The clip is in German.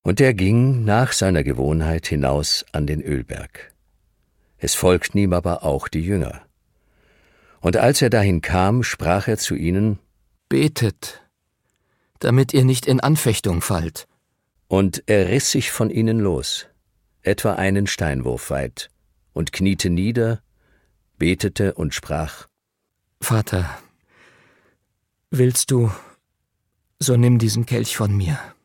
Und er ging nach seiner Gewohnheit hinaus an den Ölberg. Es folgten ihm aber auch die Jünger. Und als er dahin kam, sprach er zu ihnen: Betet, damit ihr nicht in Anfechtung fallt. Und er riss sich von ihnen los, etwa einen Steinwurf weit, und kniete nieder, betete und sprach: Vater, willst du, so nimm diesen Kelch von mir.